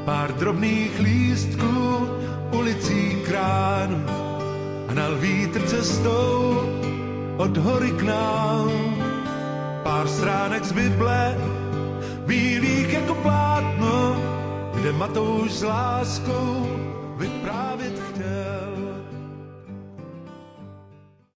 Pár drobných lístků ulicí kránu a nal vítr cestou od hory k nám. Pár stránek z Bible, bílých jako plátno, kde Matouš s láskou vyprávět chtěl.